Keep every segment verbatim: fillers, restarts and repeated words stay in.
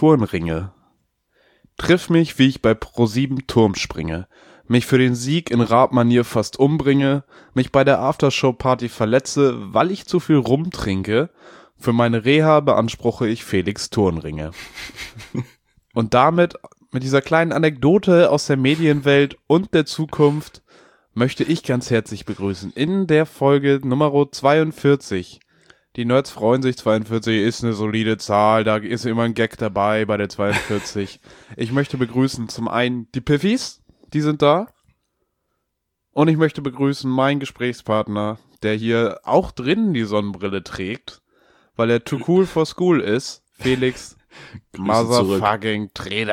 Turnringe. Triff mich, wie ich bei ProSieben Turm springe, mich für den Sieg in Raab-Manier fast umbringe, mich bei der Aftershow-Party verletze, weil ich zu viel rumtrinke. Für meine Reha beanspruche ich Felix Turnringe. Und damit, mit dieser kleinen Anekdote aus der Medienwelt und der Zukunft, möchte ich ganz herzlich begrüßen in der Folge Nummer zweiundvierzig. Die Nerds freuen sich, zweiundvierzig ist eine solide Zahl, da ist immer ein Gag dabei bei der zweiundvierzig. Ich möchte begrüßen zum einen die Piffys, die sind da. Und ich möchte begrüßen meinen Gesprächspartner, der hier auch drinnen die Sonnenbrille trägt, weil er too cool for school ist, Felix Motherfucking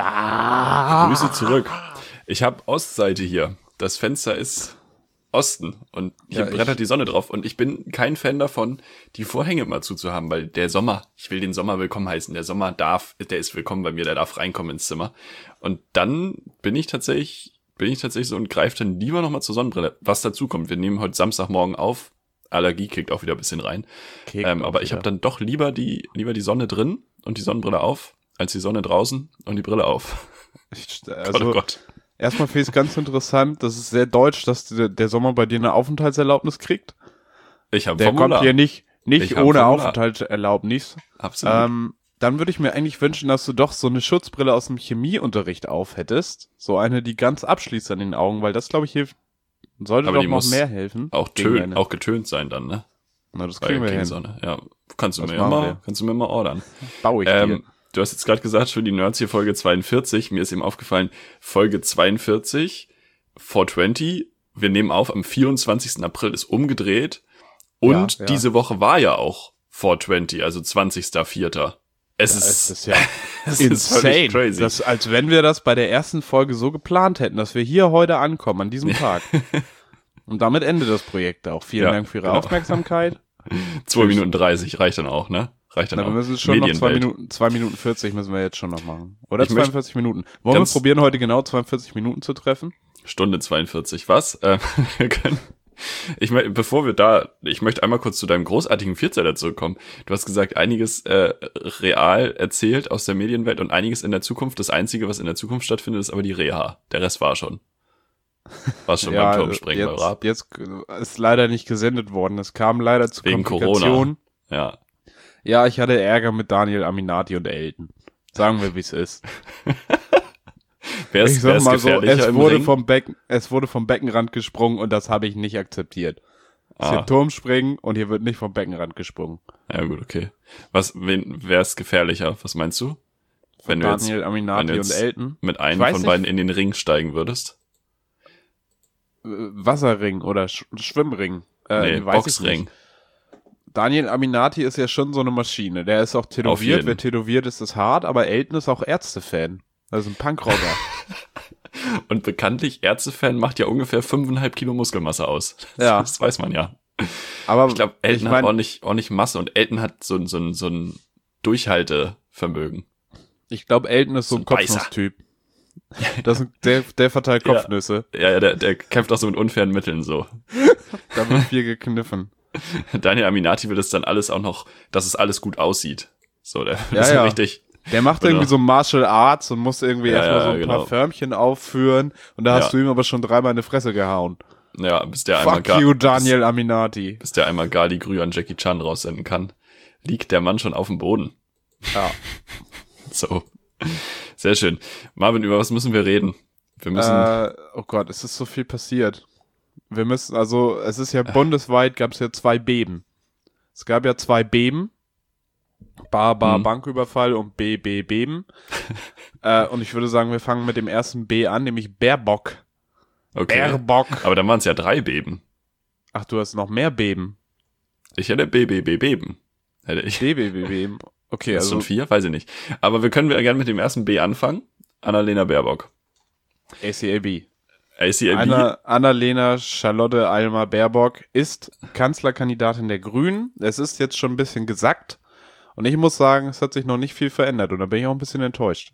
Treda. Grüße zurück. Ich habe Ostseite hier. Das Fenster ist Osten und hier ja, brettert die Sonne drauf und ich bin kein Fan davon, die Vorhänge mal zuzuhaben, weil der Sommer, ich will den Sommer willkommen heißen, der Sommer darf, der ist willkommen bei mir, der darf reinkommen ins Zimmer und dann bin ich tatsächlich, bin ich tatsächlich so und greife dann lieber nochmal zur Sonnenbrille, was dazu kommt, wir nehmen heute Samstagmorgen auf, Allergie kickt auch wieder ein bisschen rein, ähm, aber ich habe dann doch lieber die, lieber die Sonne drin und die Sonnenbrille auf, als die Sonne draußen und die Brille auf. Ich, also Gott, oh Gott. Erstmal finde ich es ganz interessant, das ist sehr deutsch, dass der, der Sommer bei dir eine Aufenthaltserlaubnis kriegt. Ich habe Der Formular. kommt hier nicht, nicht ohne Formular. Aufenthaltserlaubnis. Absolut. Ähm, dann würde ich mir eigentlich wünschen, dass du doch so eine Schutzbrille aus dem Chemieunterricht auf hättest. So eine, die ganz abschließt an den Augen, weil das, glaube ich, hilft, sollte Aber doch die noch muss mehr helfen. Auch, tön, auch getönt sein dann, ne? Na, das kriegen wir hin. Sonne. Ja, kannst du das mir mal, kannst du mir mal ordern. Baue ich ähm, dir. Du hast jetzt gerade gesagt, für die Nerds hier Folge zweiundvierzig. Mir ist eben aufgefallen, Folge zweiundvierzig, vierhundertzwanzig. Wir nehmen auf, am vierundzwanzigsten April ist umgedreht. Und ja, ja. diese Woche war ja auch vierhundertzwanzig, also zwanzigster vierter Es ja, ist, es ist ja es insane. Ist crazy. Das, als wenn wir das bei der ersten Folge so geplant hätten, dass wir hier heute ankommen, an diesem Tag. Und damit endet das Projekt auch. Vielen ja, Dank für Ihre genau. Aufmerksamkeit. zwei Minuten dreißig reicht dann auch, ne? Reicht dann Na, auch. wir müssen schon noch zwei Medienwelt. Minuten, zwei Minuten vierzig müssen wir jetzt schon noch machen. Oder Ich zweiundvierzig Minuten. Wollen wir ganz- probieren, heute genau zweiundvierzig Minuten zu treffen? Stunde zweiundvierzig, was? Äh, wir können, ich möchte, bevor wir da, ich möchte einmal kurz zu deinem großartigen Vierzeiler zurückkommen. Du hast gesagt, einiges äh, real erzählt aus der Medienwelt und einiges in der Zukunft. Das Einzige, was in der Zukunft stattfindet, ist aber die Reha. Der Rest war schon. War schon beim Turmspringen bei jetzt, Raab. jetzt ist leider nicht gesendet worden. Es kam leider zu Wegen Komplikationen. Corona. Ja. Ja, ich hatte Ärger mit Daniel Aminati und Elton. Sagen wir, wie es ist. Wer ist, Ich wer sag ist mal so, gefährlicher es im wurde Ring? vom Becken, es wurde vom Beckenrand gesprungen und das habe ich nicht akzeptiert. Es ist Ah. hier Turmspringen und hier wird nicht vom Beckenrand gesprungen. Ja gut, okay. Was, wen, wer ist gefährlicher? Was meinst du? Wenn du jetzt, Daniel wenn Aminati du und jetzt Elton. mit einem Ich weiß von nicht. beiden in den Ring steigen würdest? Äh, Wasserring oder Sch Schwimmring. Äh, Nee, weiß ich Boxring. nicht. Daniel Aminati ist ja schon so eine Maschine. Der ist auch Auf tätowiert. jeden. Wer tätowiert ist, ist hart. Aber Elton ist auch Ärzte-Fan. Also ein Punkrocker. Und bekanntlich, Ärzte-Fan macht ja ungefähr fünfeinhalb Kilo Muskelmasse aus. Das, Ja. das weiß man ja. Aber Ich glaube, Elton ich hat mein, ordentlich, ordentlich Masse und Elton hat so, ein- so, ein- so ein Durchhaltevermögen. ich glaube, Elton ist so ein So ein Beißer. Kopfnusstyp. Das ist, der, der verteilt Ja. Kopfnüsse. Ja, ja, der, der kämpft auch so mit unfairen Mitteln so. Da wird viel gekniffen. Daniel Aminati will das dann alles auch noch, dass es alles gut aussieht. So, der will Ja, das ja ja. richtig. Der macht Oder- irgendwie so Martial Arts und muss irgendwie Ja, erstmal ja, so ein genau. paar Förmchen aufführen. Und da hast Ja. du ihm aber schon dreimal in die Fresse gehauen. Ja, bis der einmal Fuck gar, you, Daniel Aminati. bis, bis der einmal Gali Grü an Jackie Chan raussenden kann, liegt der Mann schon auf dem Boden. Ja. So. Sehr schön. Marvin, über was müssen wir reden? Wir müssen, Äh, oh Gott, es ist so viel passiert. Wir müssen, also, es ist ja bundesweit, gab es ja zwei Beben. Es gab ja zwei Beben. Bar, Bar, Mhm. Banküberfall und B, B, Beben. äh, und ich würde sagen, wir fangen mit dem ersten B an, nämlich Baerbock. okay. Baerbock. Aber dann waren es ja drei Beben. Ach, du hast noch mehr Beben. Ich hätte B B B Beben. Hätte ich. B, B, B, Beben. Okay, Das also. schon vier? Weiß ich nicht. Aber wir können gerne mit dem ersten B anfangen. Annalena Baerbock. A C A B. A C A B. Anna, Annalena Charlotte Alma Baerbock ist Kanzlerkandidatin der Grünen. Es ist jetzt schon ein bisschen gesackt. Und ich muss sagen, es hat sich noch nicht viel verändert. Und da bin ich auch ein bisschen enttäuscht.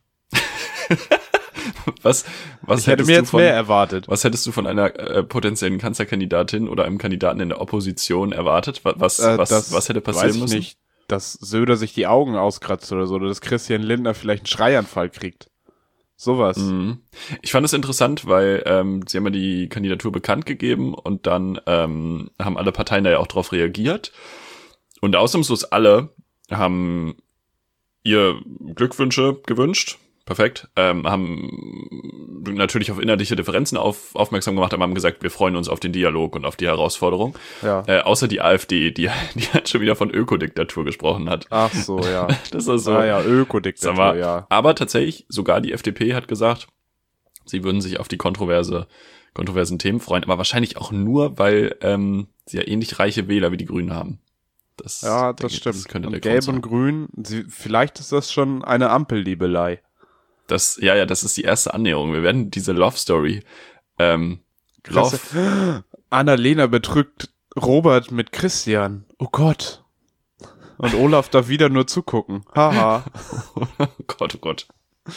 Was, was Ich hätte hättest mir du jetzt von, mehr erwartet. Was hättest du von einer äh, potenziellen Kanzlerkandidatin oder einem Kandidaten in der Opposition erwartet? Was, was, Äh, was, das was hätte weiß passieren ich müssen? nicht. dass Söder sich die Augen auskratzt oder so, oder dass Christian Lindner vielleicht einen Schreianfall kriegt. Sowas. Mhm. Ich fand es interessant, weil ähm, sie haben ja die Kandidatur bekannt gegeben und dann ähm, haben alle Parteien da ja auch drauf reagiert. Und ausnahmslos alle haben ihr Glückwünsche gewünscht. Perfekt. Ähm, haben natürlich auf inhaltliche Differenzen auf, aufmerksam gemacht, aber haben gesagt, wir freuen uns auf den Dialog und auf die Herausforderung. Ja. Äh, außer die AfD, die, die halt schon wieder von Ökodiktatur gesprochen hat. Ach so, ja. Das ist so. Ah ja, Ökodiktatur, aber, ja. Aber tatsächlich, sogar die F D P hat gesagt, sie würden sich auf die kontroverse, kontroversen Themen freuen, aber wahrscheinlich auch nur, weil ähm, sie ja ähnlich reiche Wähler wie die Grünen haben. Das, ja, das ich, stimmt. Das könnte und der Gelb Grund und Grün, sie, vielleicht ist das schon eine Ampelliebelei. Das, ja, ja, das ist die erste Annäherung. Wir werden diese Love Story, ähm, Love. Annalena betrügt Robert mit Christian. Oh Gott. Und Olaf darf wieder nur zugucken. Haha. Oh Gott, oh Gott.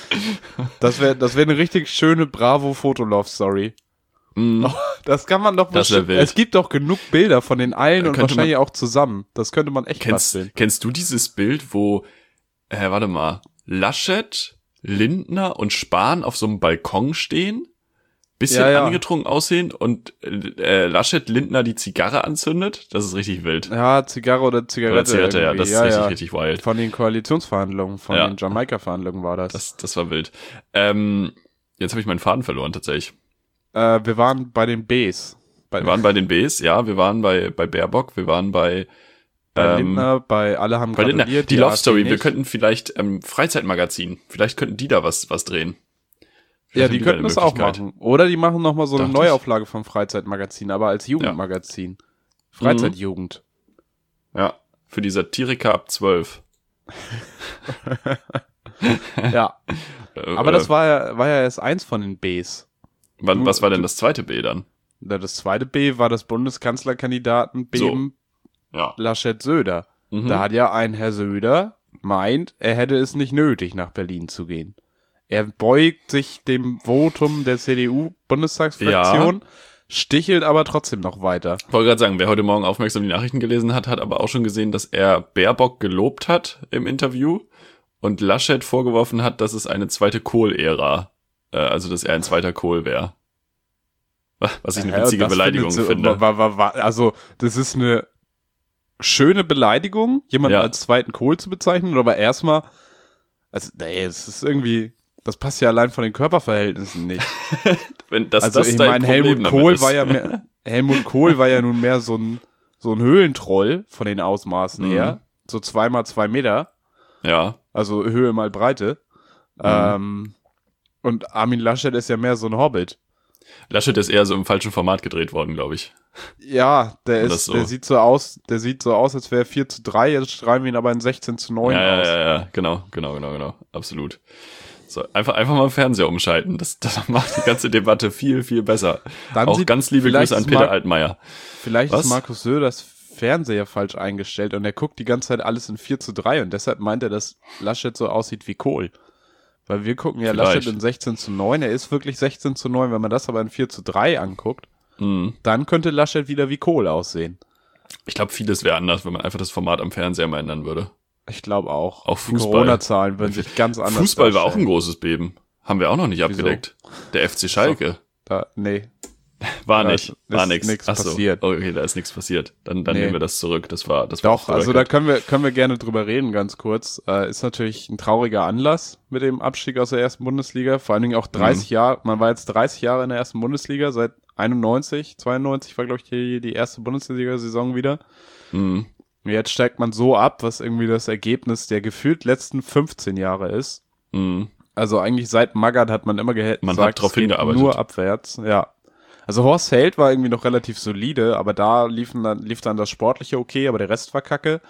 Das wäre, das wäre eine richtig schöne Bravo-Foto-Love-Story. Mm. Oh, das kann man doch Das wär bestimmt. wild. Es gibt doch genug Bilder von den allen und Könnte wahrscheinlich auch zusammen. Das könnte man echt Kennst, basteln. kennst du dieses Bild, wo, äh, warte mal, Laschet, Lindner und Spahn auf so einem Balkon stehen, bisschen Ja, ja. angetrunken aussehen und äh, Laschet Lindner die Zigarre anzündet? Das ist richtig wild. Ja, Zigarre oder Zigarette. Oder Zigarette, ja, irgendwie. das ist ja, richtig, ja. richtig wild. Von den Koalitionsverhandlungen, von Ja. den Jamaika-Verhandlungen war das. Das, das war wild. Ähm, jetzt habe ich meinen Faden verloren tatsächlich. Äh, wir waren bei den Bs. Bei, Wir waren bei den Bs, ja, wir waren bei bei Baerbock, wir waren bei bei ähm, Lindner, bei alle haben bei Lindner. gratuliert. Die Love AfD Story, wir nicht. könnten vielleicht ähm, Freizeitmagazin, vielleicht könnten die da was was drehen. Vielleicht Ja, haben die da könnten eine das auch Möglichkeit. machen. Oder die machen nochmal so eine Dachte ich. Neuauflage vom Freizeitmagazin, aber als Jugendmagazin. Freizeitjugend. Ja, für die Satiriker ab zwölf. Ja, Äh, aber das äh, war ja, war ja erst eins von den Bs. wann, was war denn das zweite B dann? Na, Das zweite B war das Bundeskanzlerkandidaten Beben Ja. Laschet-Söder. Mhm. Da hat ja ein Herr Söder meint, er hätte es nicht nötig, nach Berlin zu gehen. Er beugt sich dem Votum der C D U-Bundestagsfraktion, stichelt aber trotzdem noch weiter. Ich wollte gerade sagen, wer heute Morgen aufmerksam die Nachrichten gelesen hat, hat aber auch schon gesehen, dass er Baerbock gelobt hat im Interview und Laschet vorgeworfen hat, dass es eine zweite Kohl-Ära, äh, also dass er ein zweiter Kohl wäre. Was ich eine Ja, witzige das Beleidigung findet sie- finde. Wa, wa, wa, also, das ist eine schöne Beleidigung, jemanden Ja. als zweiten Kohl zu bezeichnen, aber erstmal, also, nee, es ist irgendwie, das passt ja allein von den Körperverhältnissen nicht. Wenn das, also, das ich dein meine, Problem Helmut damit Kohl ist. war ja mehr, Helmut Kohl war ja nun mehr so ein, so ein Höhlentroll von den Ausmaßen Mhm. her. So zwei mal zwei Meter. Ja, Also Höhe mal Breite. Mhm. Ähm, und Armin Laschet ist ja mehr so ein Hobbit. Laschet ist eher so im falschen Format gedreht worden, glaube ich. Ja, der Oder ist, so. der sieht so aus, der sieht so aus, als wäre vier zu drei, jetzt schreiben wir ihn aber in sechzehn zu neun Ja, ja, aus. ja, ja, genau, genau, genau, genau, absolut. So, einfach, einfach mal Fernseher umschalten. Das, das macht die ganze Debatte viel, viel besser. Dann Auch sieht- ganz liebe vielleicht Grüße an ist Peter Mark- Altmaier. Vielleicht Was? ist Markus Söders Fernseher falsch eingestellt und er guckt die ganze Zeit alles in vier zu drei und deshalb meint er, dass Laschet so aussieht wie Kohl. Weil wir gucken ja Vielleicht. Laschet in sechzehn zu neun, er ist wirklich sechzehn zu neun, wenn man das aber in vier zu drei anguckt, Mhm. dann könnte Laschet wieder wie Kohl aussehen. Ich glaube, vieles wäre anders, wenn man einfach das Format am Fernseher mal ändern würde. Ich glaube auch. Auch Die Fußball. Corona-Zahlen würden sich ganz anders Fußball war auch ein darstellen. großes Beben. Haben wir auch noch nicht Wieso? abgedeckt. Der F C Schalke. Da, nee. War Da nicht. ist- War ist nix. nix Ach so. passiert. Okay, da ist nichts passiert. Dann, dann Nee. nehmen wir das zurück. Das war, das war Doch, off the also da record. können wir, können wir gerne drüber reden, ganz kurz. Äh, ist natürlich ein trauriger Anlass mit dem Abstieg aus der ersten Bundesliga. Vor allen Dingen auch dreißig Mhm. Jahre, man war jetzt dreißig Jahre in der ersten Bundesliga, seit einundneunzig, zweiundneunzig war, glaube ich, die, die erste Bundesliga-Saison wieder. Mhm. Und jetzt steigt man so ab, was irgendwie das Ergebnis der gefühlt letzten fünfzehn Jahre ist. Mhm. Also eigentlich seit Magath hat man immer ge- Man gesagt, hat drauf es geht hingearbeitet. nur abwärts, ja. Also Horst Held war irgendwie noch relativ solide, aber da liefen dann, lief dann das Sportliche okay, aber der Rest war kacke.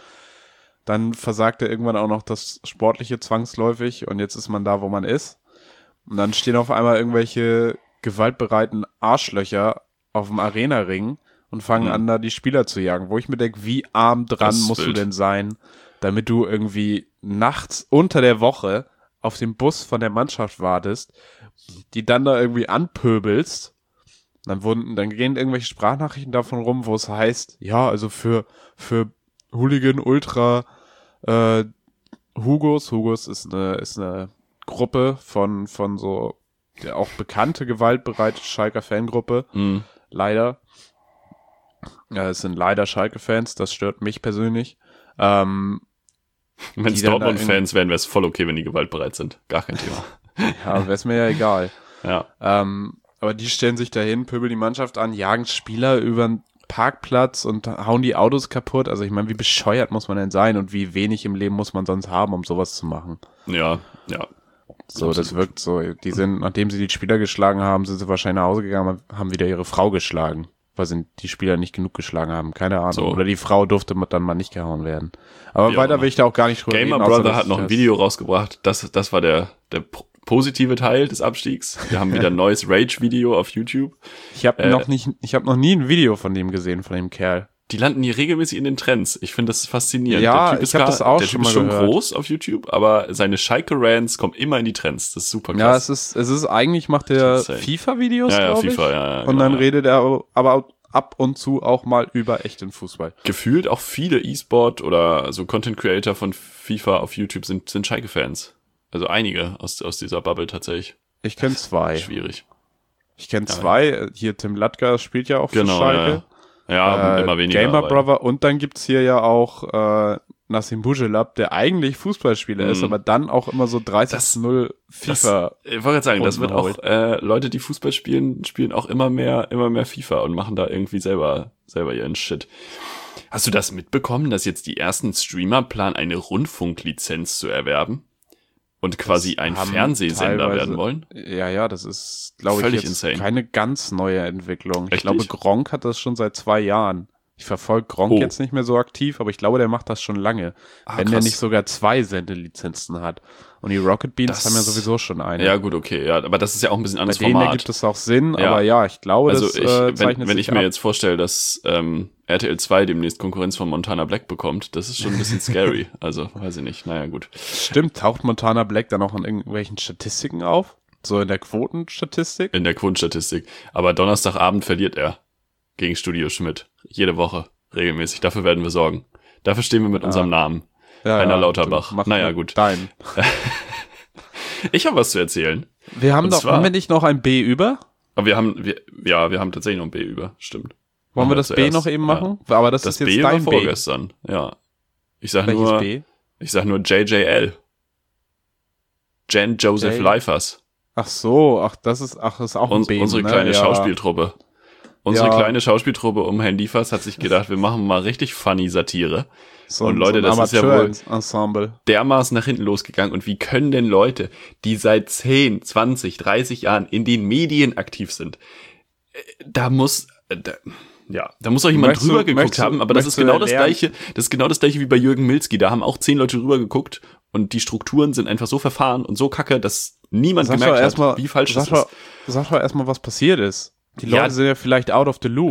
Dann versagte irgendwann auch noch das Sportliche zwangsläufig und jetzt ist man da, wo man ist. Und dann stehen auf einmal irgendwelche gewaltbereiten Arschlöcher auf dem Arena-Ring und fangen Mhm. an, da die Spieler zu jagen, wo ich mir denke, wie arm dran Das ist musst du wild. denn sein, damit du irgendwie nachts unter der Woche auf den Bus von der Mannschaft wartest, die dann da irgendwie anpöbelst. Dann wurden, dann gehen irgendwelche Sprachnachrichten davon rum, wo es heißt, ja, also für, für Hooligan Ultra äh, Hugos. Hugos ist eine, ist eine Gruppe von, von so, ja, auch bekannte, gewaltbereite Schalker Fangruppe. Mhm. Leider. Ja, es sind leider Schalke-Fans, das stört mich persönlich. Ähm, wenn es Dortmund-Fans wären, wäre es voll okay, wenn die gewaltbereit sind. Gar kein Thema. Ja, wäre es mir ja egal. Ja. Ähm, aber die stellen sich dahin, pöbeln die Mannschaft an, jagen Spieler über den Parkplatz und hauen die Autos kaputt. Also ich meine, wie bescheuert muss man denn sein und wie wenig im Leben muss man sonst haben, um sowas zu machen? Ja, ja. So, das wirkt so. Die sind, nachdem sie die Spieler geschlagen haben, sind sie wahrscheinlich nach Hause gegangen, haben wieder ihre Frau geschlagen, weil sie die Spieler nicht genug geschlagen haben. Keine Ahnung. So. Oder die Frau durfte dann mal nicht gehauen werden. Aber Wie weiter auch will ich da auch gar nicht drüber Gamer reden. außer, Brother dass hat noch ich ein das- Video rausgebracht. Das, das war der, der positive Teil des Abstiegs. Wir haben wieder ein neues Rage-Video auf YouTube. Ich habe Äh, noch nicht, ich habe noch nie ein Video von dem gesehen, von dem Kerl. Die landen hier regelmäßig in den Trends. Ich finde das faszinierend. Ja, der typ ich ist hab gar- das auch der schon Typ ist mal schon gehört. groß auf YouTube, aber seine Schalke-Rants kommen immer in die Trends. Das ist super Ja, krass. es ist, es ist eigentlich macht er Insane. FIFA-Videos, Ja, ja, glaube ich. FIFA, ja, ja, Und genau, dann ja. redet er aber ab und zu auch mal über echten Fußball. Gefühlt auch viele E-Sport oder so Content-Creator von FIFA auf YouTube sind, sind Schalke-Fans. Also einige aus, aus dieser Bubble tatsächlich. Ich kenne zwei. Schwierig. Ich kenne zwei. Hier Tim Latka spielt ja auch für Genau, Schalke. ja. Ja, Äh, immer weniger. Gamer aber- Brother und dann gibt's hier ja auch äh, Nassim Bujelab, der eigentlich Fußballspieler Mhm. ist, aber dann auch immer so dreißig zu null Das, FIFA. ich wollte gerade sagen, das wird Runden auch, äh, Leute, die Fußball spielen, spielen auch immer mehr, immer mehr FIFA und machen da irgendwie selber, selber ihren Shit. Hast du das mitbekommen, dass jetzt die ersten Streamer planen, eine Rundfunklizenz zu erwerben? Und quasi Das ein haben Fernsehsender teilweise- werden wollen? Ja, ja, das ist, glaube ich, Völlig jetzt insane. keine ganz neue Entwicklung. Ich Richtig? glaube, Gronk hat das schon seit zwei Jahren. Ich verfolge Gronk Oh. jetzt nicht mehr so aktiv, aber ich glaube, der macht das schon lange. Ah, wenn der krass. nicht sogar zwei Sendelizenzen hat. Und die Rocket Beans Das- haben ja sowieso schon eine. Ja, gut, okay, ja, aber das ist ja auch ein bisschen Bei anderes denen Format. ergibt es auch Sinn, Ja. aber ja, ich glaube, Also das ich, äh, wenn, zeichnet wenn sich ich mir ab. jetzt vorstelle, dass ähm, R T L zwei demnächst Konkurrenz von Montana Black bekommt, das ist schon ein bisschen scary. Also, weiß ich nicht, naja, gut. Stimmt, taucht Montana Black dann auch in irgendwelchen Statistiken auf? So in der Quotenstatistik? In der Quotenstatistik. Aber Donnerstagabend verliert er gegen Studio Schmidt. Jede Woche. Regelmäßig. Dafür werden wir sorgen. Dafür stehen wir mit unserem Namen. Ja, Heiner ja, Lauterbach. mach Naja, mit gut. Dein. Ich habe was zu erzählen. Wir haben Und doch, zwar- haben wir nicht noch ein B über? Aber wir haben, wir, ja, wir haben tatsächlich noch ein B über. Stimmt. Wollen Machen wir das B zuerst. noch eben machen? Aber das, Das ist jetzt B war dein B. vorgestern. Ja. Ich sag Welches nur, B? ich sag nur J J L. Jan Joseph J- Leifers. Ach so, ach, das ist, ach, das ist auch ein Uns, B. unsere ne? kleine ja. Schauspieltruppe. Unsere Ja. kleine Schauspieltruppe um Herrn Liefers hat sich gedacht, wir machen mal richtig funny Satire. So, Und Leute, so ein das ist ja wohl- Amateur-Ensemble. Dermaßen nach hinten losgegangen. Und wie können denn Leute, die seit zehn, zwanzig, dreißig Jahren in den Medien aktiv sind, äh, da muss, äh, da, ja, da muss auch jemand Möchtest du- drüber geguckt möchtest du- haben, aber das ist möchtest du genau das lernen? gleiche, das ist genau das gleiche wie bei Jürgen Milzki. Da haben auch zehn Leute drüber geguckt und die Strukturen sind einfach so verfahren und so kacke, dass niemand Sag doch gemerkt erstmal, hat, wie falsch sag das doch, ist. sag doch erstmal, was passiert ist. Die Ja. Leute sind ja vielleicht out of the loop.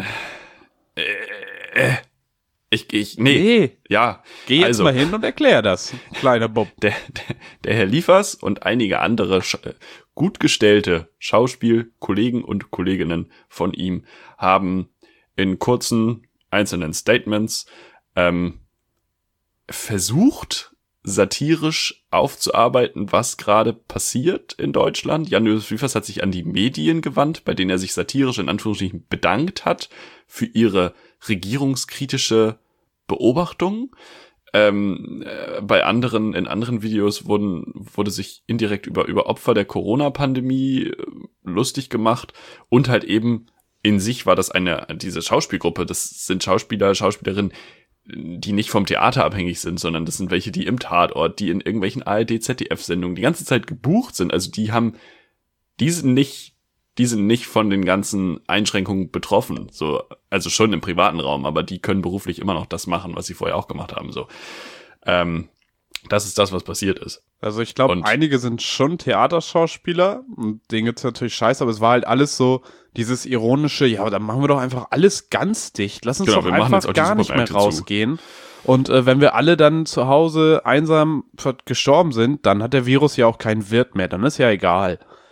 Ich, ich, nee, Nee, ja. geh jetzt also, mal hin und erklär das, kleiner Bob. Der, der, der Herr Liefers und einige andere sch gut gestellte Schauspielkollegen und Kolleginnen von ihm haben in kurzen einzelnen Statements ähm, versucht, satirisch aufzuarbeiten, was gerade passiert in Deutschland. Jan-Josef Liefers hat sich an die Medien gewandt, bei denen er sich satirisch in Anführungsstrichen bedankt hat für ihre regierungskritische Beobachtung. Ähm, äh, bei anderen, in anderen Videos wurden, wurde sich indirekt über, über Opfer der Corona-Pandemie äh, lustig gemacht und halt eben in sich war das eine, diese Schauspielgruppe, das sind Schauspieler, Schauspielerinnen, die nicht vom Theater abhängig sind, sondern das sind welche, die im Tatort, die in irgendwelchen A R D, Z D F-Sendungen die ganze Zeit gebucht sind. Also die haben, die sind nicht, die sind nicht von den ganzen Einschränkungen betroffen. So, also schon im privaten Raum, aber die können beruflich immer noch das machen, was sie vorher auch gemacht haben. So, ähm, das ist das, was passiert ist. Also ich glaube, Und- einige sind schon Theaterschauspieler und denen gibt's natürlich scheiße, aber es war halt alles so dieses ironische, ja, aber dann machen wir doch einfach alles ganz dicht. Lass uns Genau, doch wir machen jetzt einfach auch die gar nicht mehr Supermärkte zu. rausgehen. Und äh, wenn wir alle dann zu Hause einsam ver- gestorben sind, dann hat der Virus ja auch keinen Wirt mehr, dann ist ja egal.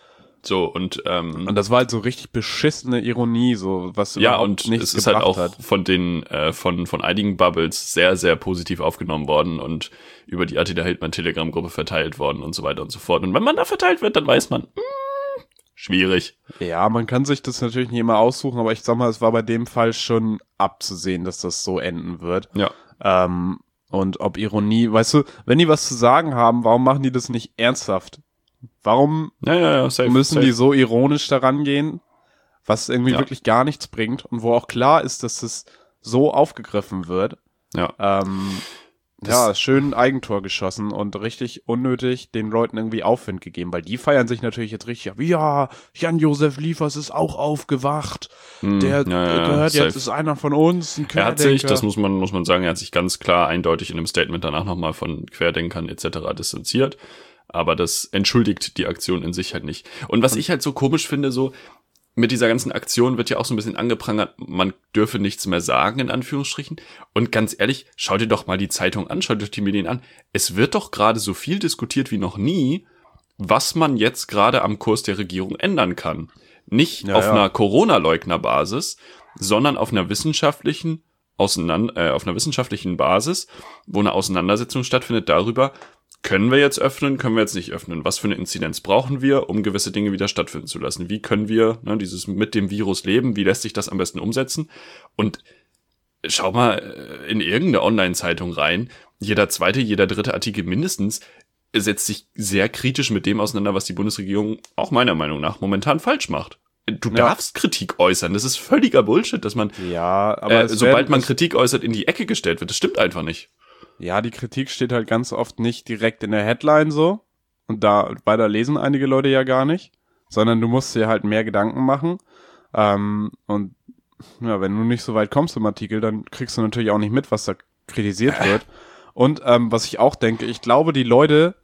So, und ähm, Und das war halt so richtig beschissene Ironie, so was ja, überhaupt und nichts es ist halt auch hat. von den äh, von von einigen Bubbles sehr, sehr positiv aufgenommen worden und über die Attila Hildmann Telegram-Gruppe verteilt worden und so weiter und so fort. Und wenn man da verteilt wird, dann weiß man, mh, schwierig. Ja, man kann sich das natürlich nicht immer aussuchen, aber ich sag mal, es war bei dem Fall schon abzusehen, dass das so enden wird. Ja. Ähm, und ob Ironie, weißt du, wenn die was zu sagen haben, warum machen die das nicht ernsthaft? Warum Ja, ja, ja, safe, müssen safe. die so ironisch daran gehen, was irgendwie Ja. wirklich gar nichts bringt und wo auch klar ist, dass es so aufgegriffen wird. Ja. Ähm, ja, schön Eigentor geschossen und richtig unnötig den Leuten irgendwie Aufwind gegeben, weil die feiern sich natürlich jetzt richtig ab. Ja, Jan-Josef Liefers ist auch aufgewacht. Hm, Der ja, ja, gehört safe. jetzt, ist einer von uns, ein Er hat Querdenker. sich, das muss man muss man sagen, er hat sich ganz klar eindeutig in einem Statement danach nochmal von Querdenkern et cetera distanziert. Aber das entschuldigt die Aktion in sich halt nicht. Und was ich halt so komisch finde, so mit dieser ganzen Aktion wird ja auch so ein bisschen angeprangert, man dürfe nichts mehr sagen, in Anführungsstrichen. Und ganz ehrlich, schaut dir doch mal die Zeitung an, schaut euch die Medien an. Es wird doch gerade so viel diskutiert wie noch nie, was man jetzt gerade am Kurs der Regierung ändern kann. Nicht Ja, auf ja. einer Corona-Leugner-Basis, sondern auf einer wissenschaftlichen Auseinander- äh, auf einer wissenschaftlichen Basis, wo eine Auseinandersetzung stattfindet darüber, können wir jetzt öffnen, können wir jetzt nicht öffnen? Was für eine Inzidenz brauchen wir, um gewisse Dinge wieder stattfinden zu lassen? Wie können wir ne, dieses mit dem Virus leben? Wie lässt sich das am besten umsetzen? Und schau mal äh, in irgendeine Online-Zeitung rein. Jeder zweite, jeder dritte Artikel mindestens setzt sich sehr kritisch mit dem auseinander, was die Bundesregierung auch meiner Meinung nach momentan falsch macht. Du Ja. darfst Kritik äußern. Das ist völliger Bullshit, dass man, Ja, aber äh, es sobald werden- man es- Kritik äußert, in die Ecke gestellt wird. Das stimmt einfach nicht. Ja, die Kritik steht halt ganz oft nicht direkt in der Headline so. Und da weiter lesen einige Leute ja gar nicht. Sondern du musst dir halt mehr Gedanken machen. Ähm, und ja, wenn du nicht so weit kommst im Artikel, dann kriegst du natürlich auch nicht mit, was da kritisiert wird. Und ähm, was ich auch denke, ich glaube, die Leute,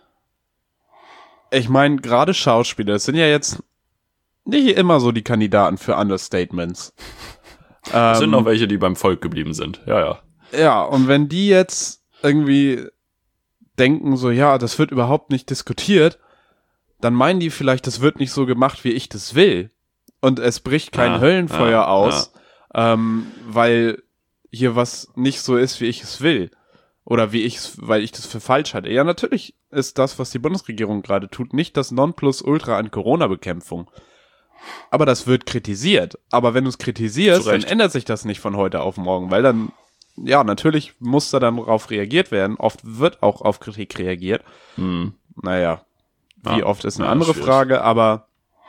ich meine, gerade Schauspieler, das sind ja jetzt nicht immer so die Kandidaten für Understatements. Es sind Ähm, noch welche, die beim Volk geblieben sind. Ja, ja. Ja, und wenn die jetzt irgendwie denken so, ja, das wird überhaupt nicht diskutiert, dann meinen die vielleicht, das wird nicht so gemacht, wie ich das will. Und es bricht kein Ja, Höllenfeuer ja, aus, ähm, weil hier was nicht so ist, wie ich es will. Oder wie ich es, weil ich das für falsch halte. Ja, natürlich ist das, was die Bundesregierung gerade tut, nicht das Nonplusultra an Corona-Bekämpfung. Aber das wird kritisiert. Aber wenn du es kritisierst, Zu dann Recht. ändert sich das nicht von heute auf morgen, weil dann, ja, natürlich muss da dann darauf reagiert werden. Oft wird auch auf Kritik reagiert. Hm. Naja, wie Ja. oft ist eine Ja, andere schwierig. Frage, aber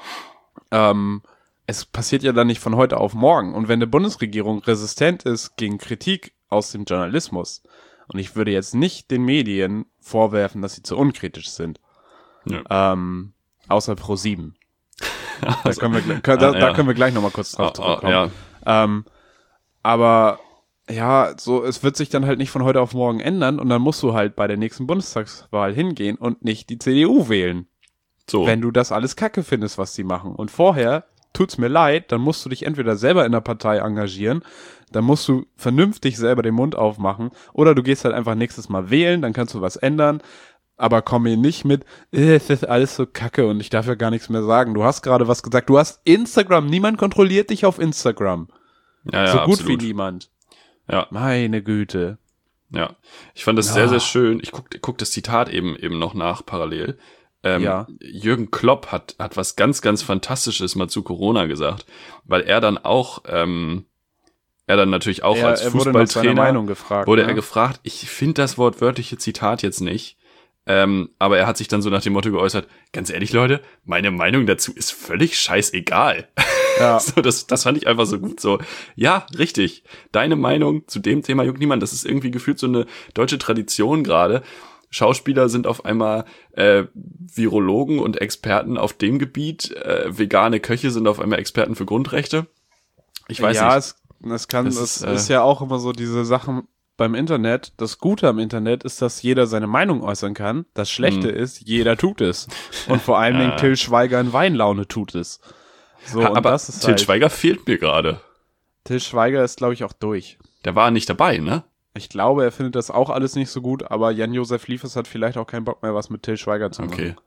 ähm, es passiert ja dann nicht von heute auf morgen. Und wenn eine Bundesregierung resistent ist gegen Kritik aus dem Journalismus, und ich würde jetzt nicht den Medien vorwerfen, dass sie zu unkritisch sind, Ja. ähm, außer ProSieben. Da Also, können wir, gl- können, da, ah, da ja. können wir gleich nochmal kurz drauf Ah, ah, zurückkommen. ja. Ähm, aber ja, so, es wird sich dann halt nicht von heute auf morgen ändern und dann musst du halt bei der nächsten Bundestagswahl hingehen und nicht die C D U wählen, So. wenn du das alles kacke findest, was sie machen. Und vorher, tut's mir leid, dann musst du dich entweder selber in der Partei engagieren, dann musst du vernünftig selber den Mund aufmachen oder du gehst halt einfach nächstes Mal wählen, dann kannst du was ändern. Aber komm mir nicht mit, äh, es ist alles so kacke und ich darf ja gar nichts mehr sagen. Du hast gerade was gesagt. Du hast Instagram. Niemand kontrolliert dich auf Instagram. ja, ja, so gut absolut. wie niemand. Ja, Meine Güte. ja. Ich fand das Ja. sehr, sehr schön. Ich guck, guck das Zitat eben, eben noch nach parallel. Ähm, Ja. Jürgen Klopp hat, hat was ganz, ganz Fantastisches mal zu Corona gesagt, weil er dann auch, ähm, er dann natürlich auch Er, als er wurde nach seiner Fußballtrainer Meinung gefragt. wurde ne? er gefragt. Ich finde das wortwörtliche Zitat jetzt nicht. Ähm, aber er hat sich dann so nach dem Motto geäußert, ganz ehrlich, Leute, meine Meinung dazu ist völlig scheißegal. Ja. So, das, das fand ich einfach so gut. So, ja, richtig. Deine Meinung zu dem Thema juckt niemand. Das ist irgendwie gefühlt so eine deutsche Tradition gerade. Schauspieler sind auf einmal äh, Virologen und Experten auf dem Gebiet. Äh, vegane Köche sind auf einmal Experten für Grundrechte. Ich weiß ja, nicht. es, es kann, Es es ist, ist, äh, ja auch immer so diese Sachen beim Internet. Das Gute am Internet ist, dass jeder seine Meinung äußern kann. Das Schlechte ist, jeder tut es. Und vor allen Dingen Ja. Till Schweiger in Weinlaune tut es. So, Ha, und aber das ist Til halt, Schweiger fehlt mir gerade. Till Schweiger ist, glaube ich, auch durch. Der war nicht dabei, ne? Ich glaube, er findet das auch alles nicht so gut, aber Jan-Josef Liefers hat vielleicht auch keinen Bock mehr, was mit Till Schweiger zu machen. Okay.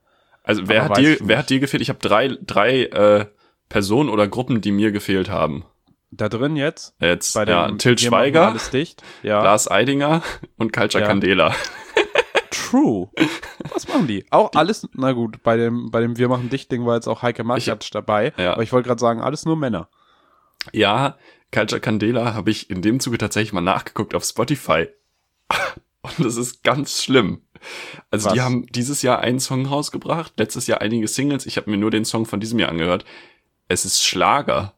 Also wer hat dir, wer hat dir gefehlt? Ich habe drei, drei äh, Personen oder Gruppen, die mir gefehlt haben. Da drin jetzt? Jetzt, bei ja, dem, Til Schweiger, alles dicht. Ja. Lars Eidinger und Culture Ja. Candela. True. Was machen die? Auch die, alles, na gut, bei dem, bei dem Wir machen Dicht-Ding war jetzt auch Heike Makatsch dabei. Ja. Aber ich wollte gerade sagen, alles nur Männer. Ja, Culture Candela habe ich in dem Zuge tatsächlich mal nachgeguckt auf Spotify. Und das ist ganz schlimm. Also Was? die haben dieses Jahr einen Song rausgebracht, letztes Jahr einige Singles. Ich habe mir nur den Song von diesem Jahr angehört. Es ist Schlager.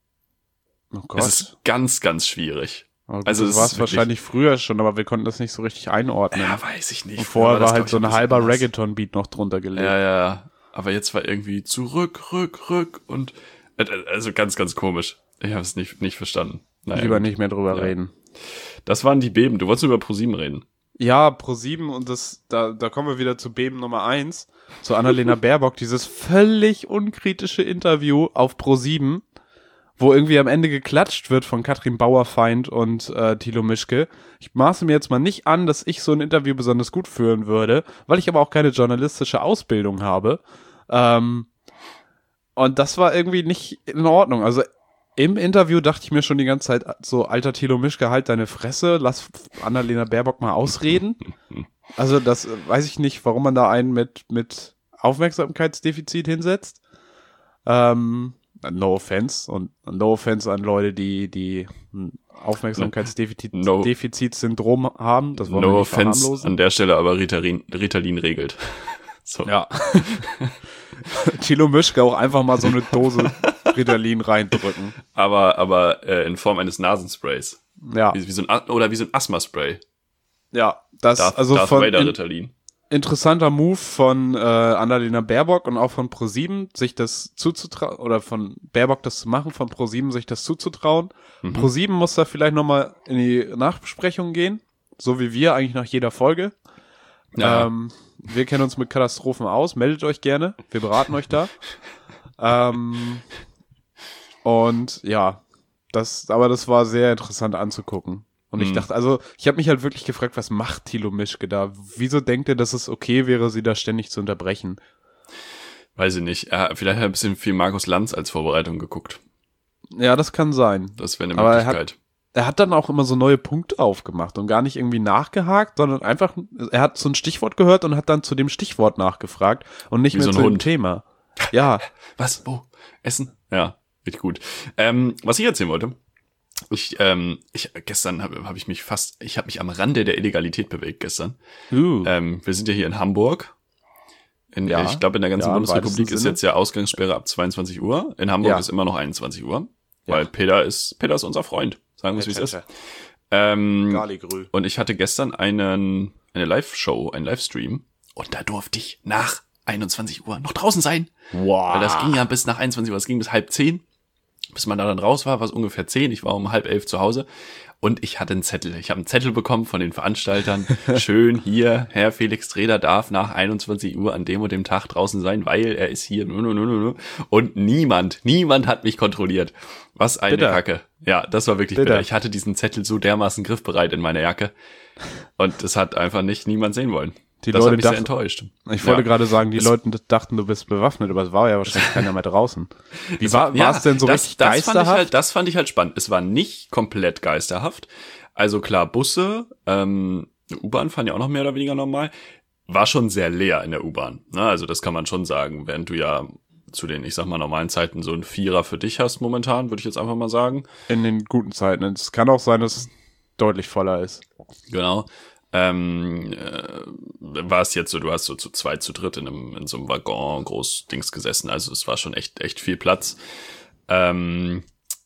Oh Gott. Es ist ganz, ganz schwierig. Oh Gott, Also das es war ist es wirklich- wahrscheinlich früher schon, aber wir konnten das nicht so richtig einordnen. Ja, weiß ich nicht. Und vorher das, war halt glaub so ich, ein bisschen halber anders. Reggaeton-Beat noch drunter gelegt. Ja, ja. Aber jetzt war irgendwie zurück, rück, rück und äh, also ganz, ganz komisch. Ich habe es nicht, nicht verstanden. Naja, Lieber gut. nicht mehr drüber Ja. reden. Das waren die Beben. Du wolltest über ProSieben reden. Ja, ProSieben und das, da, da kommen wir wieder zu Beben Nummer eins, zu Annalena Baerbock, dieses völlig unkritische Interview auf ProSieben, wo irgendwie am Ende geklatscht wird von Katrin Bauerfeind und äh, Thilo Mischke. Ich maße mir jetzt mal nicht an, dass ich so ein Interview besonders gut führen würde, weil ich aber auch keine journalistische Ausbildung habe. Ähm, und das war irgendwie nicht in Ordnung. Also im Interview dachte ich mir schon die ganze Zeit so, alter Thilo Mischke, halt deine Fresse, lass Annalena Baerbock mal ausreden. Also das äh, weiß ich nicht, warum man da einen mit, mit Aufmerksamkeitsdefizit hinsetzt. Ähm, no offense und no offense an Leute, die, die ein No. Aufmerksamkeitsdefizitsyndrom haben. Das wollen wir No nicht offense verharmlosen. an der Stelle, aber Ritalin, Ritalin regelt. So. Ja. Thilo Mischke auch einfach mal so eine Dose Ritalin reindrücken. Aber, aber äh, in Form eines Nasensprays. Ja, Wie, wie so ein, A- oder wie so ein Asthma-Spray. ja. Das, Darth, also Darth von Vader in, Ritalin. interessanter Move von äh, Annalena Baerbock und auch von ProSieben, sich das zuzutrauen, oder von Baerbock das zu machen, von ProSieben sich das zuzutrauen. Mhm. ProSieben muss da vielleicht nochmal in die Nachbesprechung gehen, so wie wir eigentlich nach jeder Folge. Ja. Ähm, wir kennen uns mit Katastrophen aus, meldet euch gerne, wir beraten euch da. Ähm, und ja, das, aber das war sehr interessant anzugucken. Und ich Mhm. dachte, also, ich habe mich halt wirklich gefragt, was macht Thilo Mischke da? Wieso denkt er, dass es okay wäre, sie da ständig zu unterbrechen? Weiß ich nicht. Er, vielleicht hat er ein bisschen viel Markus Lanz als Vorbereitung geguckt. Ja, das kann sein. Das wäre eine Aber er Möglichkeit. Er hat dann auch immer so neue Punkte aufgemacht und gar nicht irgendwie nachgehakt, sondern einfach, er hat so ein Stichwort gehört und hat dann zu dem Stichwort nachgefragt und nicht Wie mehr so ein zu dem Hund. Thema. Ja, Was? Wo? Essen? Ja, richtig gut. Ähm, was ich erzählen wollte, ich, ähm, ich gestern habe hab ich mich fast, ich habe mich am Rande der Illegalität bewegt gestern. uh, Ähm, wir sind ja hier in Hamburg. In, Ja. Ich glaube, in der ganzen Ja, im Bundesrepublik weitesten ist Sinne. jetzt ja Ausgangssperre ab zweiundzwanzig Uhr. In Hamburg Ja. ist immer noch einundzwanzig Uhr. Ja. Weil Peter ist, Peter ist unser Freund. Sagen wir es, wie es ist. Tschä, tschä. Ähm, Galigrü. und ich hatte gestern einen, eine Live-Show, einen Livestream. Und da durfte ich nach einundzwanzig Uhr noch draußen sein. Wow. Weil das ging ja bis nach einundzwanzig Uhr, das ging bis halb zehn. Bis man da dann raus war, war es ungefähr zehn. Ich war um halb elf zu Hause. Und ich hatte einen Zettel. Ich habe einen Zettel bekommen von den Veranstaltern. Schön hier, Herr Felix Treder darf nach einundzwanzig Uhr an dem und dem Tag draußen sein, weil er ist hier. Und niemand, niemand hat mich kontrolliert. Was eine Bitter. Kacke. Ja, das war wirklich Bitter. bitter. Ich hatte diesen Zettel so dermaßen griffbereit in meiner Jacke. Und das hat einfach nicht niemand sehen wollen. Die das Leute hat mich sehr dachten- enttäuscht. Ich wollte Ja. gerade sagen, die Es- Leute dachten, du bist bewaffnet, aber es war ja wahrscheinlich keiner mehr draußen. Wie Es war ja, es denn so das, richtig das Fand ich geisterhaft? halt, das fand ich halt spannend. Es war nicht komplett geisterhaft. Also klar, Busse, ähm, U-Bahn fahren ja auch noch mehr oder weniger normal. War schon sehr leer in der U-Bahn. Ne? Also das kann man schon sagen, während du ja zu den, ich sag mal, normalen Zeiten so ein Vierer für dich hast momentan, würde ich jetzt einfach mal sagen. In den guten Zeiten. Es kann auch sein, dass es deutlich voller ist. Genau. Ähm, äh, war es jetzt so, du hast so zu zweit, zu dritt in einem, in so einem Waggon groß Dings gesessen, also es war schon echt, echt viel Platz. Ähm,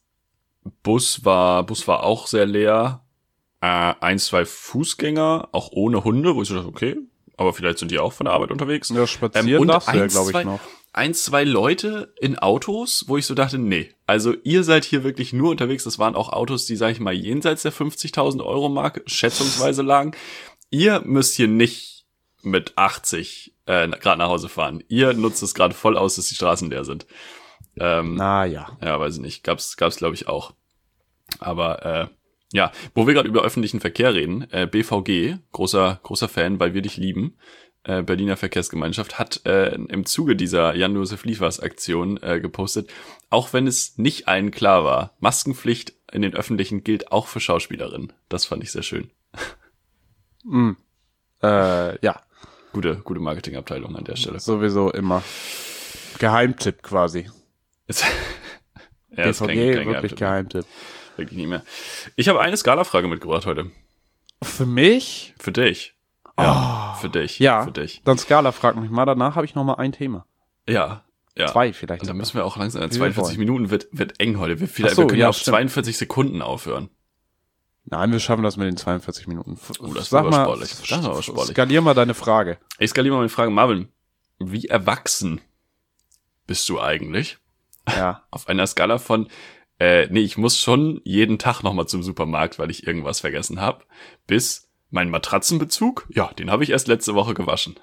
Bus war, Bus war auch sehr leer. Äh, ein, zwei Fußgänger, auch ohne Hunde, wo ich so dachte, okay, aber vielleicht sind die auch von der Arbeit unterwegs. Ja, spazieren Ähm, und darfst du ja, eins, glaube ich, zwei- noch. Ein, zwei Leute in Autos, wo ich so dachte, nee, also ihr seid hier wirklich nur unterwegs. Das waren auch Autos, die, sag ich mal, jenseits der fünfzigtausend Euro Marke schätzungsweise lagen. Ihr müsst hier nicht mit achtzig äh, gerade nach Hause fahren. Ihr nutzt es gerade voll aus, dass die Straßen leer sind. Ähm, Na ja. ja, weiß ich nicht. Gab's, gab's glaube ich auch. Aber äh, ja, wo wir gerade über öffentlichen Verkehr reden, äh, B V G, großer großer Fan, weil wir dich lieben. äh, Berliner Verkehrsgemeinschaft, hat äh, im Zuge dieser Jan-Josef-Liefers-Aktion äh, gepostet, auch wenn es nicht allen klar war, Maskenpflicht in den Öffentlichen gilt auch für Schauspielerinnen. Das fand ich sehr schön. Mm. Äh, ja. Gute, gute Marketingabteilung an der Stelle. Sowieso immer. Geheimtipp quasi. Ist, ja, D ist V kein, G, kein wirklich Geheimtipp. Wirklich nicht mehr. Ich habe eine Skala-Frage mitgebracht heute. Für mich? Für dich. Ja, oh, für dich. Ja, für dich. Dann Skala, frag mich mal. Danach habe ich noch mal ein Thema. Ja, ja. Zwei vielleicht. Und dann müssen wir auch langsam, zweiundvierzig Minuten wird, wird eng heute. Wir, vielleicht, so, wir können ja, auf stimmt. zweiundvierzig Sekunden aufhören. Nein, wir schaffen das mit den zweiundvierzig Minuten. Oh, das Sag war mal, sportlich. Das war sportlich. Skalier mal deine Frage. Ich skaliere mal meine Frage. Marvin, wie erwachsen bist du eigentlich? Ja. Auf einer Skala von, äh, nee, ich muss schon jeden Tag nochmal zum Supermarkt, weil ich irgendwas vergessen habe, bis mein Matratzenbezug, ja, den habe ich erst letzte Woche gewaschen.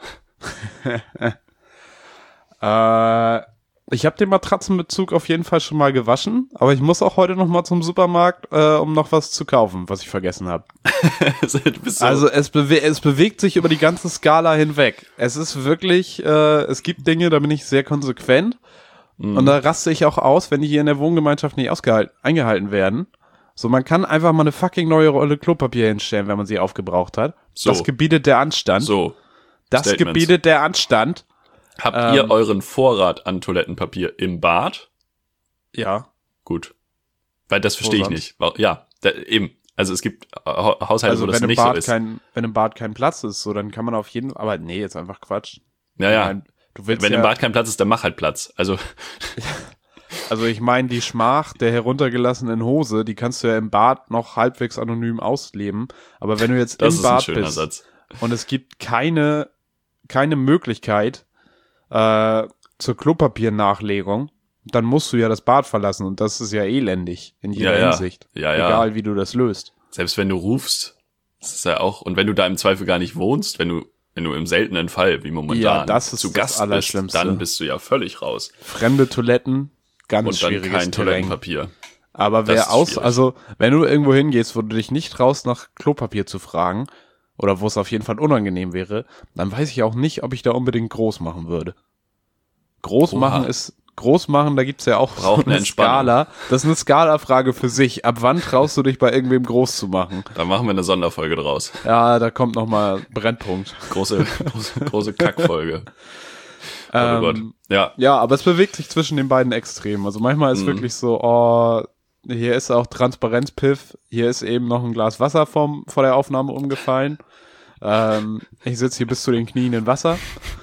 äh, ich habe den Matratzenbezug auf jeden Fall schon mal gewaschen, aber ich muss auch heute noch mal zum Supermarkt, äh, um noch was zu kaufen, was ich vergessen habe. so, also es, bewe- es bewegt sich über die ganze Skala hinweg. Es ist wirklich, äh, es gibt Dinge, da bin ich sehr konsequent mm. und da raste ich auch aus, wenn die hier in der Wohngemeinschaft nicht ausgehalten, eingehalten werden. So, man kann einfach mal eine fucking neue Rolle Klopapier hinstellen, wenn man sie aufgebraucht hat. So. Das gebietet der Anstand. So. Das Statements. gebietet der Anstand. Habt ähm, ihr euren Vorrat an Toilettenpapier im Bad? Ja. Gut. Weil das verstehe ich nicht. Ja, da, eben. Also es gibt Haushalte, also wo das wenn nicht im Bad so ist. Kein, wenn im Bad kein Platz ist, so, dann kann man auf jeden Fall, aber nee, jetzt einfach Quatsch. Ja, ja. Meine, du willst wenn ja, im Bad kein Platz ist, dann mach halt Platz. Also Also ich meine, die Schmach der heruntergelassenen Hose, die kannst du ja im Bad noch halbwegs anonym ausleben. Aber wenn du jetzt das im ist ein Bad schöner bist Satz. und es gibt keine, keine Möglichkeit äh, zur Klopapiernachlegung, dann musst du ja das Bad verlassen und das ist ja elendig in jeder Ja, ja. Hinsicht. Ja, ja. Egal, wie du das löst. Selbst wenn du rufst, das ist ja auch, und wenn du da im Zweifel gar nicht wohnst, wenn du wenn du im seltenen Fall, wie momentan, Ja, das ist zu das Gast bist, Allerschlimmste. dann bist du ja völlig raus. Fremde Toiletten, ganz Und dann schwieriges kein Terrain. Toilettenpapier. Aber Das ist wer aus, schwierig. also wenn du irgendwo hingehst, wo du dich nicht traust, nach Klopapier zu fragen, oder wo es auf jeden Fall unangenehm wäre, dann weiß ich auch nicht, ob ich da unbedingt groß machen würde. Groß Oha. machen ist, groß machen, da gibt's ja auch Braucht so eine Entspannung. Skala. Das ist eine Skala-Frage für sich. Ab wann traust du dich bei irgendwem groß zu machen? Da machen wir eine Sonderfolge draus. Ja, da kommt nochmal Brennpunkt. Große, große, große Kackfolge. Oh Ähm, Gott. Ja, Ja, aber es bewegt sich zwischen den beiden Extremen. Also manchmal ist Mhm. wirklich so, oh, hier ist auch Transparenzpiff, hier ist eben noch ein Glas Wasser vom, vor der Aufnahme umgefallen. Ähm, ich sitze hier bis zu den Knien in Wasser.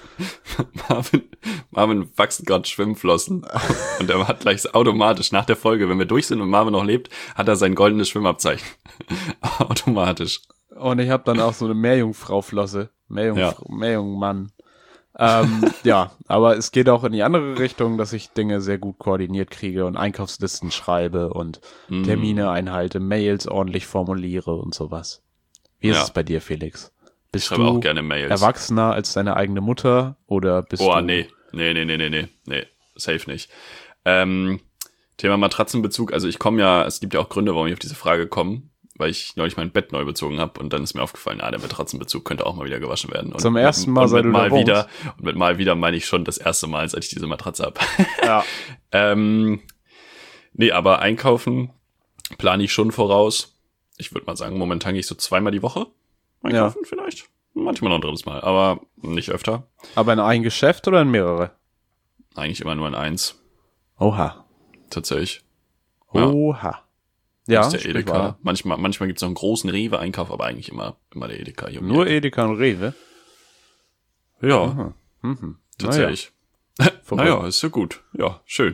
Marvin, Marvin wachsen gerade Schwimmflossen und er hat gleich automatisch nach der Folge, wenn wir durch sind und Marvin noch lebt, hat er sein goldenes Schwimmabzeichen. Automatisch. Und ich habe dann auch so eine Meerjungfrau-Flosse. Meerjungfrau, Meerjungmann. Ähm, ja, aber es geht auch in die andere Richtung, dass ich Dinge sehr gut koordiniert kriege und Einkaufslisten schreibe und Mm. Termine einhalte, Mails ordentlich formuliere und sowas. Wie ist Ja. es bei dir, Felix? Ich Bist schreibe du auch gerne Mails. erwachsener als deine eigene Mutter oder bist Oh, du... nee. Nee, nee, nee, nee, nee. Nee, safe nicht. Ähm, Thema Matratzenbezug. Also ich komme ja, es gibt ja auch Gründe, warum ich auf diese Frage komme, weil ich neulich mein Bett neu bezogen habe und dann ist mir aufgefallen, ah, der Matratzenbezug könnte auch mal wieder gewaschen werden. Und Zum ersten mit, Mal, und seit mit du da mal wohnst. wieder Und mit mal wieder meine ich schon das erste Mal, seit ich diese Matratze habe. Ja. ähm, nee, aber einkaufen plane ich schon voraus. Ich würde mal sagen, momentan gehe ich so zweimal die Woche einkaufen vielleicht. Manchmal noch ein drittes Mal, aber nicht öfter. Aber in ein Geschäft oder in mehrere? Eigentlich immer nur in eins, Oha. tatsächlich. Ja. Oha. Ja, Das ist der sprich Edeka. weiter. Manchmal, manchmal gibt's noch einen großen Rewe-Einkauf, aber eigentlich immer, immer der Edeka. Hier um die Nur Ecke. Edeka und Rewe? Ja, Aha. Mhm. tatsächlich. Verrückt. Naja, ist ja gut. Ja, schön.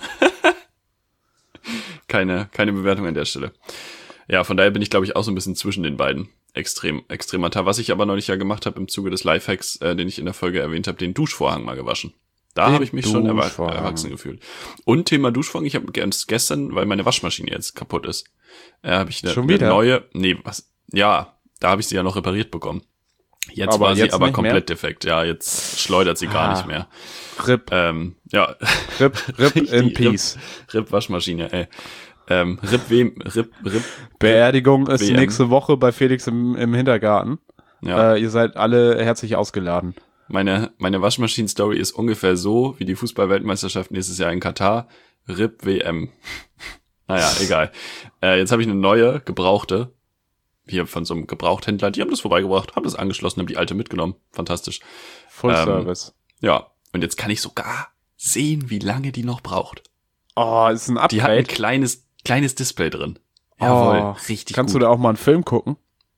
keine, keine Bewertung an der Stelle. Ja, von daher bin ich, glaube ich, auch so ein bisschen zwischen den beiden. Extrem, extremata. Was ich aber neulich ja gemacht habe im Zuge des Lifehacks, äh, den ich in der Folge erwähnt habe, den Duschvorhang mal gewaschen. Da Den habe ich mich schon erwa Duschvorhang. erwachsen gefühlt. Und Thema Duschvorhang, ich habe gestern, weil meine Waschmaschine jetzt kaputt ist, äh, habe ich eine, Schon eine wieder? neue, nee, was, ja, da habe ich sie ja noch repariert bekommen. Jetzt Aber war sie jetzt aber nicht komplett mehr? defekt. Ja, jetzt schleudert sie gar Ah. nicht mehr. RIP, Ähm, ja, RIP, RIP in Richtig, Peace. RIP, RIP Waschmaschine, ey. Ähm, RIP wem, RIP, RIP, Beerdigung ist W M. nächste Woche bei Felix im, im Hintergarten. ja. Äh, ihr seid alle herzlich ausgeladen. Meine, meine Waschmaschinen-Story ist ungefähr so, wie die Fußball-Weltmeisterschaft nächstes Jahr in Katar. R I P W M. Naja, egal. Äh, jetzt habe ich eine neue, gebrauchte. Hier von so einem Gebrauchthändler. Die haben das vorbeigebracht, haben das angeschlossen, haben die alte mitgenommen. Fantastisch. Full ähm, Service. Ja, und jetzt kann ich sogar sehen, wie lange die noch braucht. Oh, ist ein Upgrade. Die hat ein kleines, kleines Display drin. Jawohl, oh, richtig Kannst gut. du da auch mal einen Film gucken?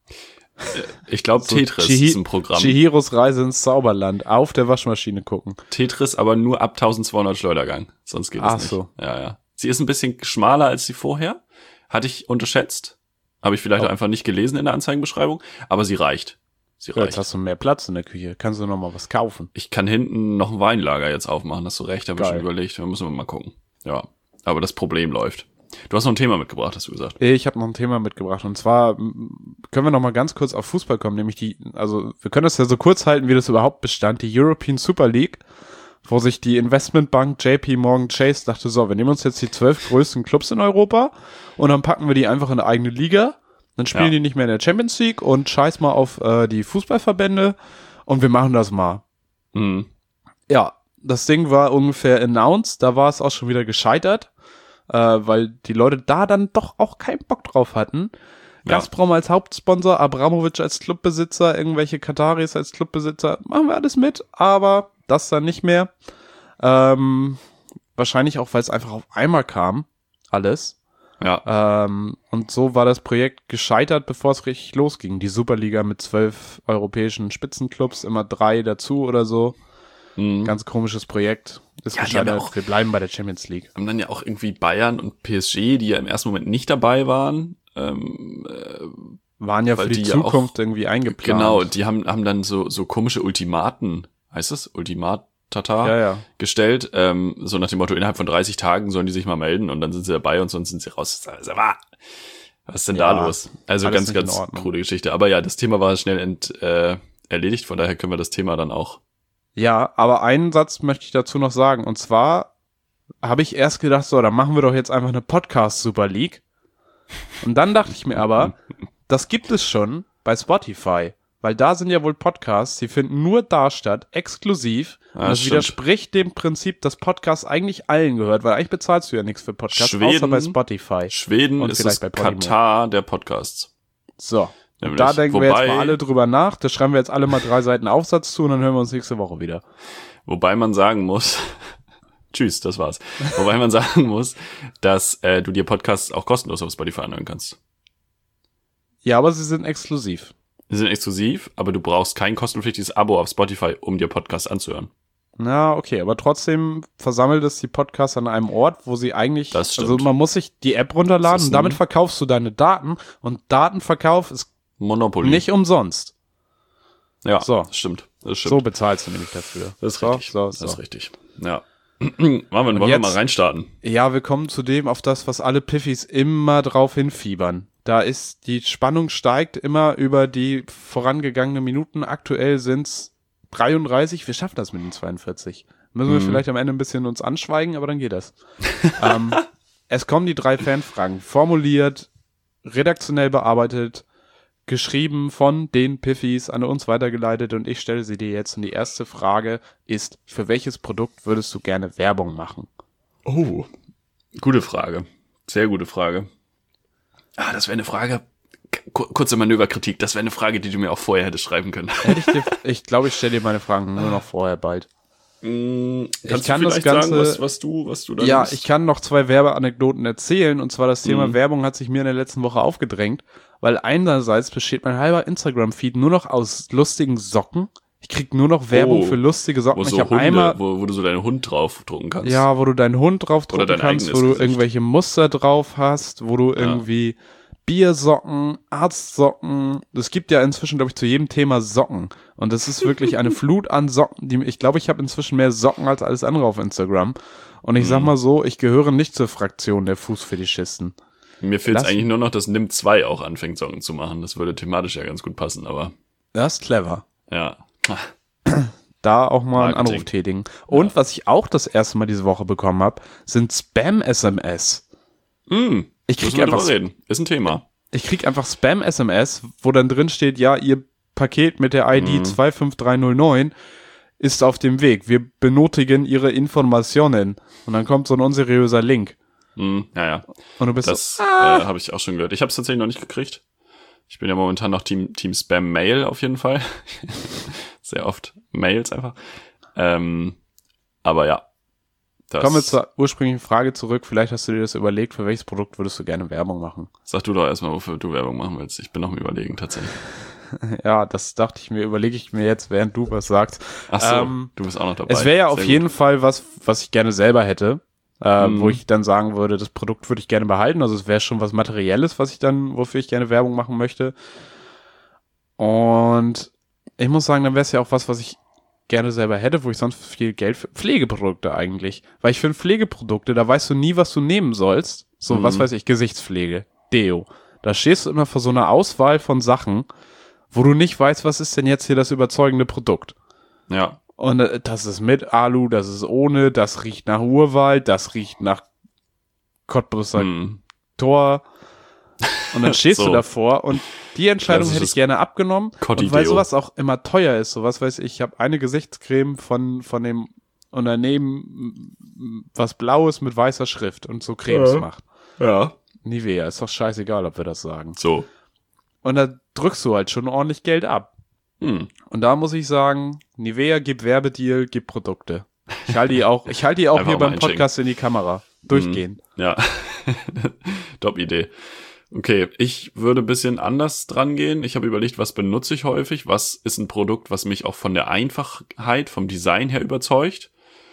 Ich glaube, So Tetris Chihi- ist ein Programm. Chihiros Reise ins Zauberland auf der Waschmaschine gucken. Tetris, aber nur ab eintausendzweihundert Schleudergang. Sonst geht es Ach nicht. so. Ja, ja. Sie ist ein bisschen schmaler als die vorher. Hatte ich unterschätzt. Habe ich vielleicht Oh. auch einfach nicht gelesen in der Anzeigenbeschreibung. Aber sie reicht. Sie Ja, jetzt reicht. hast du mehr Platz in der Küche. Kannst du noch mal was kaufen? Ich kann hinten noch ein Weinlager jetzt aufmachen. Hast du recht, habe ich Geil. schon überlegt. Da müssen wir mal gucken. Ja, aber das Problem läuft. Du hast noch ein Thema mitgebracht, hast du gesagt. Ich habe noch ein Thema mitgebracht und zwar m, können wir noch mal ganz kurz auf Fußball kommen, nämlich die, also wir können das ja so kurz halten, wie das überhaupt bestand, die European Super League, wo sich die Investmentbank J P Morgan Chase dachte, so, wir nehmen uns jetzt die zwölf größten Clubs in Europa und dann packen wir die einfach in eine eigene Liga, dann spielen Ja. die nicht mehr in der Champions League und scheiß mal auf äh, die Fußballverbände und wir machen das mal. Mhm. Ja, das Ding war ungefähr announced, da war es auch schon wieder gescheitert, äh, weil die Leute da dann doch auch keinen Bock drauf hatten. Ja. Gazprom als Hauptsponsor, Abramovic als Clubbesitzer, irgendwelche Kataris als Clubbesitzer, machen wir alles mit, aber das dann nicht mehr. Ähm, wahrscheinlich auch, weil es einfach auf einmal kam, alles. Ja. Ähm, und so war das Projekt gescheitert, bevor es richtig losging. Die Superliga mit zwölf europäischen Spitzenclubs, immer drei dazu oder so. Mhm. Ganz komisches Projekt. Ist Ja, die haben gescheitert. ja auch- Wir bleiben bei der Champions League. Haben dann ja auch irgendwie Bayern und P S G, die ja im ersten Moment nicht dabei waren. Ähm, äh, Waren ja Weil für die, die ja Zukunft irgendwie eingeplant. genau, die haben, haben dann so, so komische Ultimaten, heißt es? Ultimatata Ja, ja. gestellt. Ähm, so nach dem Motto, innerhalb von dreißig Tagen sollen die sich mal melden und dann sind sie dabei und sonst sind sie raus. Also, was ist denn Ja, da los? Also alles ganz, nicht in ganz Ordnung. krude Geschichte. Aber ja, das Thema war schnell ent, äh, erledigt, von daher können wir das Thema dann auch. Ja, aber einen Satz möchte ich dazu noch sagen. Und zwar habe ich erst gedacht, so, dann machen wir doch jetzt einfach eine Podcast-Super League. Und dann dachte ich mir aber, das gibt es schon bei Spotify. Weil da sind ja wohl Podcasts, die finden nur da statt, exklusiv. Ja, und das stimmt. widerspricht dem Prinzip, dass Podcast eigentlich allen gehört, weil eigentlich bezahlst du ja nichts für Podcasts, außer Schweden- bei Spotify. Schweden Und ist vielleicht das bei Podimo. Katar der Podcasts. So. Und Nämlich. da denken wir Wobei- jetzt mal alle drüber nach. Da schreiben wir jetzt alle mal drei Seiten Aufsatz zu und dann hören wir uns nächste Woche wieder. Wobei man sagen muss, tschüss, das war's. Wobei man sagen muss, dass äh, du dir Podcasts auch kostenlos auf Spotify anhören kannst. Ja, aber sie sind exklusiv. Die sind exklusiv, aber du brauchst kein kostenpflichtiges Abo auf Spotify, um dir Podcasts anzuhören. Na, okay, aber trotzdem versammelt es die Podcasts an einem Ort, wo sie eigentlich, Das stimmt. also man muss sich die App runterladen Das ist und damit ein- verkaufst du deine Daten und Datenverkauf ist Monopoly. nicht umsonst. Ja, So. das stimmt. Das So stimmt. bezahlst du nämlich dafür. Das ist so, richtig. So, Das so. ist richtig. Ja. Marvin, wollen wir jetzt- mal reinstarten? Ja, wir kommen zu dem, auf das, was alle Piffis immer drauf hinfiebern. Da ist, die Spannung steigt immer über die vorangegangenen Minuten. Aktuell sind's dreiunddreißig. Wir schaffen das mit den zweiundvierzig. Müssen wir Mhm. vielleicht am Ende ein bisschen uns anschweigen, aber dann geht das. ähm, es kommen die drei Fanfragen. Formuliert, redaktionell bearbeitet, geschrieben von den Piffis, an uns weitergeleitet und ich stelle sie dir jetzt. Und die erste Frage ist, für welches Produkt würdest du gerne Werbung machen? Oh, gute Frage. Sehr gute Frage. Ah, das wäre eine Frage. Kur- Kurze Manöverkritik. Das wäre eine Frage, die du mir auch vorher hättest schreiben können. Hätte ich dir, ich glaube, ich stelle dir meine Fragen nur noch vorher bald. Mm, Kannst kann du das vielleicht Ganze- sagen, was, was du, was du da Ja, nimmst? ich kann noch zwei Werbeanekdoten erzählen und zwar das Thema Mhm. Werbung hat sich mir in der letzten Woche aufgedrängt, weil einerseits besteht mein halber Instagram-Feed nur noch aus lustigen Socken. Ich krieg nur noch Werbung Oh, für lustige Socken. Wo, Ich so habe Hunde, einmal, wo, wo du so deinen Hund drauf drucken kannst. ja, wo du deinen Hund drauf Oder drucken dein kannst, wo eigenes du Gesicht. irgendwelche Muster drauf hast, wo du irgendwie Biersocken, Arztsocken. Es gibt ja inzwischen, glaube ich, zu jedem Thema Socken. Und das ist wirklich eine Flut an Socken. Die, ich glaube, ich habe inzwischen mehr Socken als alles andere auf Instagram. Und ich sag Mhm. mal so, ich gehöre nicht zur Fraktion der Fußfetischisten. Mir fehlt es Lass- eigentlich nur noch, dass Nim zwei auch anfängt, Socken zu machen. Das würde thematisch ja ganz gut passen, aber Das ist clever. ja. Da auch mal einen Marketing. Anruf tätigen. Und was ich auch das erste Mal diese Woche bekommen habe, sind Spam-S M S. Hm, Ich müssen krieg wir einfach drüber reden. Ist ein Thema. Ich krieg einfach Spam-S M S, wo dann drin steht, ja, ihr Paket mit der I D Mhm. zwei fünf drei null neun ist auf dem Weg. Wir benötigen Ihre Informationen. Und dann kommt so ein unseriöser Link. Hm, ja, ja. Und du bist das so, ah. äh, habe ich auch schon gehört. Ich habe es tatsächlich noch nicht gekriegt. Ich bin ja momentan noch Team, Team Spam Mail auf jeden Fall. Sehr oft Mails einfach. Ähm, aber ja. Das Kommen wir zur ursprünglichen Frage zurück. Vielleicht hast du dir das überlegt, für welches Produkt würdest du gerne Werbung machen? Sag du doch erstmal, wofür du Werbung machen willst. Ich bin noch am Überlegen tatsächlich. Ja, das dachte ich mir, überlege ich mir jetzt, während du was sagst. Ach so, ähm, du bist auch noch dabei. Es wäre ja Sehr auf gut. jeden Fall was, was ich gerne selber hätte. Äh, Mhm. wo ich dann sagen würde, das Produkt würde ich gerne behalten. Also es wäre schon was Materielles, was ich dann, wofür ich gerne Werbung machen möchte. Und ich muss sagen, dann wäre es ja auch was, was ich gerne selber hätte, wo ich sonst viel Geld für Pflegeprodukte eigentlich. Weil ich finde Pflegeprodukte, da weißt du nie, was du nehmen sollst. So, Mhm. was weiß ich, Gesichtspflege, Deo. Da stehst du immer vor so einer Auswahl von Sachen, wo du nicht weißt, was ist denn jetzt hier das überzeugende Produkt. Ja. Und äh, das ist mit Alu, das ist ohne, das riecht nach Urwald, das riecht nach Cottbusser Hm. Tor. Und dann stehst So. du davor und die Entscheidung hätte ich Klassisches gerne abgenommen. Cotti Und weil Deo. sowas auch immer teuer ist, so was weiß ich, ich habe eine Gesichtscreme von, von dem Unternehmen, m, was Blaues mit weißer Schrift und so Cremes Ja. macht. Ja. Nivea, ist doch scheißegal, ob wir das sagen. So. Und da drückst du halt schon ordentlich Geld ab. Hm. Und da muss ich sagen, Nivea, gib Werbedeal, gib Produkte. Ich halte die auch, ich halte die auch Einfach hier mal beim einschicken. Podcast in die Kamera. Durchgehen. Ja. Top-Idee. Okay, ich würde ein bisschen anders dran gehen. Ich habe überlegt, was benutze ich häufig? Was ist ein Produkt, was mich auch von der Einfachheit, vom Design her überzeugt?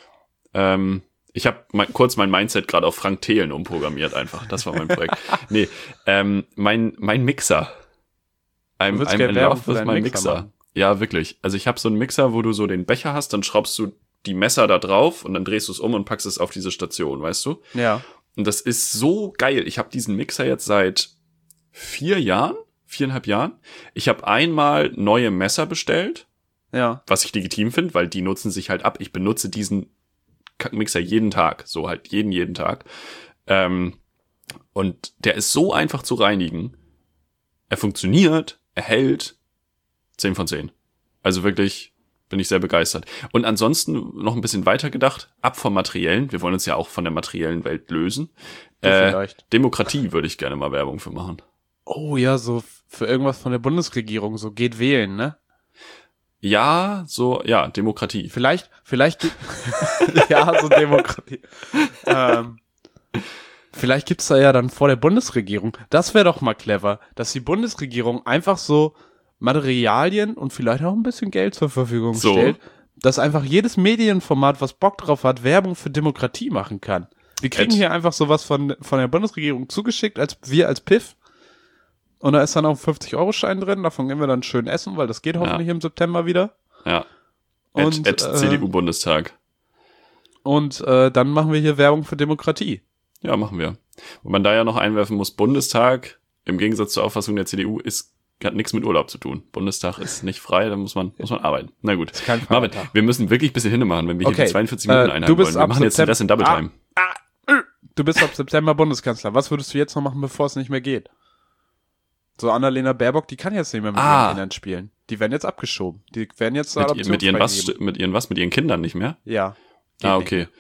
Ähm, ich habe mein, kurz mein Mindset gerade auf Frank Thelen umprogrammiert einfach. Das war mein Projekt. Nee, ähm, mein, mein Mixer. I'm, Du willst I'm gerne in Werbung love für with deinen my Mixer Mixer. machen. Ja, wirklich. Also ich habe so einen Mixer, wo du so den Becher hast, dann schraubst du die Messer da drauf und dann drehst du es um und packst es auf diese Station, weißt du? Ja. Und das ist so geil. Ich habe diesen Mixer jetzt seit vier Jahren, viereinhalb Jahren. Ich habe einmal neue Messer bestellt, Ja. was ich legitim finde, weil die nutzen sich halt ab. Ich benutze diesen Kackmixer jeden Tag, so halt jeden, jeden Tag. Ähm, und der ist so einfach zu reinigen. Er funktioniert, er hält. zehn von zehn. Also wirklich bin ich sehr begeistert. Und ansonsten noch ein bisschen weiter gedacht, ab vom Materiellen. Wir wollen uns ja auch von der materiellen Welt lösen. Du Äh, vielleicht. Demokratie würde ich gerne mal Werbung für machen. Oh ja, so für irgendwas von der Bundesregierung, so geht wählen, ne? Ja, so, ja, Demokratie. Vielleicht, vielleicht, gi- ja, so Demokratie. ähm, vielleicht gibt's da ja dann vor der Bundesregierung, das wäre doch mal clever, dass die Bundesregierung einfach so Materialien und vielleicht auch ein bisschen Geld zur Verfügung So. stellt, dass einfach jedes Medienformat, was Bock drauf hat, Werbung für Demokratie machen kann. Wir kriegen Ed. hier einfach sowas von, von der Bundesregierung zugeschickt, als wir als Piff. Und da ist dann auch ein fünfzig-Euro-Schein drin, davon gehen wir dann schön essen, weil das geht hoffentlich im September wieder. Ja. Und, At, at äh, C D U-Bundestag. Und äh, dann machen wir hier Werbung für Demokratie. Ja, machen wir. Wo man da ja noch einwerfen muss, Bundestag, im Gegensatz zur Auffassung der C D U, ist, hat nichts mit Urlaub zu tun. Bundestag ist nicht frei, da muss man, muss man arbeiten. Na gut. Ist kein Marvin, Feiertag. wir müssen wirklich ein bisschen hinmachen, wenn wir hier Okay, die zweiundvierzig Minuten äh, einhalten du bist wollen. Wir ab machen jetzt den September- Rest in Double Time. Du bist ab September Bundeskanzler. Was würdest du jetzt noch machen, bevor es nicht mehr geht? So Annalena Baerbock, die kann jetzt nicht mehr mit Ah. ihren Kindern spielen. Die werden jetzt abgeschoben. Die werden jetzt zur Mit, Adoption mit ihren was, freigegeben. mit ihren was, mit ihren Kindern nicht mehr? Ja. Geht Ah, nicht. okay.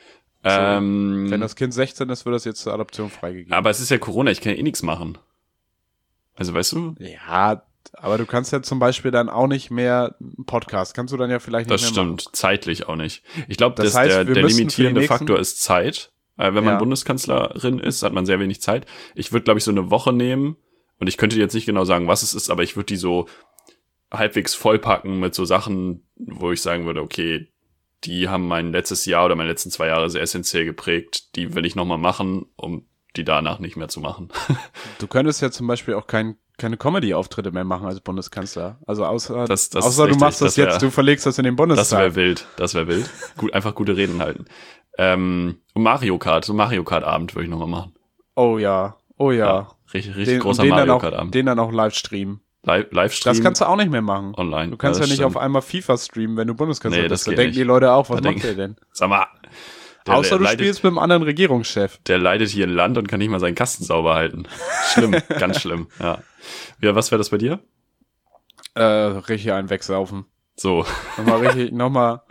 Ähm, Wenn das Kind sechzehn ist, wird das jetzt zur Adoption freigegeben. aber es ist ja Corona, ich kann ja eh nichts machen. Also weißt du, Ja, aber du kannst ja zum Beispiel dann auch nicht mehr einen Podcast. Kannst du dann ja vielleicht nicht das mehr stimmt, zeitlich auch nicht. Ich glaube, Das dass heißt, der, wir der müssen für die limitierende nächsten- Faktor ist Zeit. Äh, wenn man Ja. Bundeskanzlerin ist, hat man sehr wenig Zeit. Ich würde, glaube ich, so eine Woche nehmen und ich könnte jetzt nicht genau sagen, was es ist, aber ich würde die so halbwegs vollpacken mit so Sachen, wo ich sagen würde, okay, die haben mein letztes Jahr oder meine letzten zwei Jahre sehr essentiell geprägt. Die will ich nochmal machen, um die danach nicht mehr zu machen. Du könntest ja zum Beispiel auch kein, keine Comedy-Auftritte mehr machen als Bundeskanzler. Also außer, Das- das außer ist du richtig, machst das, das wär- jetzt, du verlegst das in den Das Bundestag. wäre wild, das wäre wild. Gut, einfach gute Reden halten. Ähm, und Mario Kart, so Mario Kart Abend würde ich nochmal machen. Oh ja, oh ja. Richtig, richtig Den, großer den, dann Mario auch, Kart Abend. den dann auch live streamen. Live, Livestream Das kannst du auch nicht mehr machen. online. Du kannst ja, das nicht stimmt. auf einmal FIFA streamen, wenn du Bundeskanzler Nee, das bist. Da geht denken nicht. die Leute auch, was Da macht denk- der denn? Sag mal. Der, Außer der du leidet, spielst mit einem anderen Regierungschef. Der leidet hier ein Land und kann nicht mal seinen Kasten sauber halten. Schlimm, ganz schlimm. Ja. Ja, was wäre das bei dir? Äh, richtig einen wegsaufen. So. Nochmal richtig, nochmal,